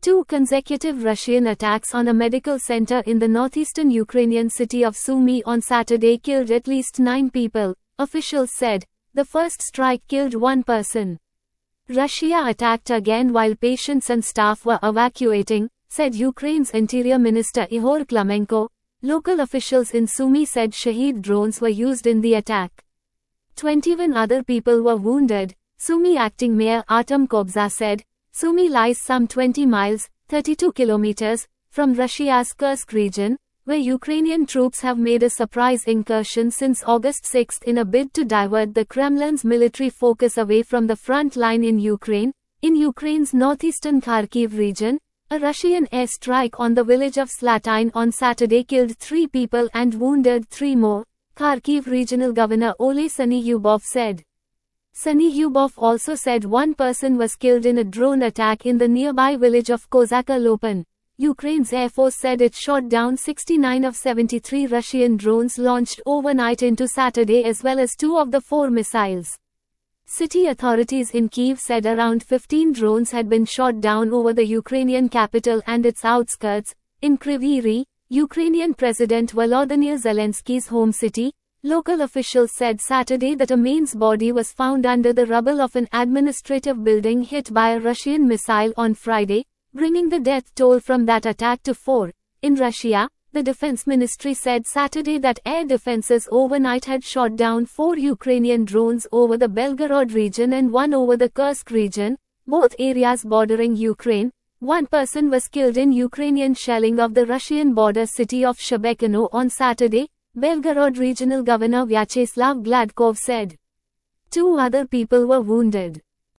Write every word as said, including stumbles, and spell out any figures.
Two consecutive Russian attacks on a medical center in the northeastern Ukrainian city of Sumy on Saturday killed at least nine people, officials said. The first strike killed one person. Russia attacked again while patients and staff were evacuating, said Ukraine's Interior Minister Ihor Klimenko. Local officials in Sumy said Shahed drones were used in the attack. twenty-one other people were wounded, Sumy acting mayor Artem Kobza said. Sumy lies some twenty miles, thirty-two kilometers, from Russia's Kursk region, where Ukrainian troops have made a surprise incursion since August sixth in a bid to divert the Kremlin's military focus away from the front line in Ukraine. In Ukraine's northeastern Kharkiv region, a Russian airstrike on the village of Slatine on Saturday killed three people and wounded three more, Kharkiv Regional Governor Ole Syniehubov said. Syniehubov also said one person was killed in a drone attack in the nearby village of Kozaka Lopan. Ukraine's Air Force said it shot down sixty-nine of seventy-three Russian drones launched overnight into Saturday as well as two of the four missiles. City authorities in Kyiv said around fifteen drones had been shot down over the Ukrainian capital and its outskirts. In Kryvyi Rih, Ukrainian President Volodymyr Zelensky's home city, local officials said Saturday that a man's body was found under the rubble of an administrative building hit by a Russian missile on Friday, bringing the death toll from that attack to four. In Russia, the defense ministry said Saturday that air defenses overnight had shot down four Ukrainian drones over the Belgorod region and one over the Kursk region, both areas bordering Ukraine. One person was killed in Ukrainian shelling of the Russian border city of Shebekino on Saturday, Belgorod Regional Governor Vyacheslav Gladkov said. Two other people were wounded.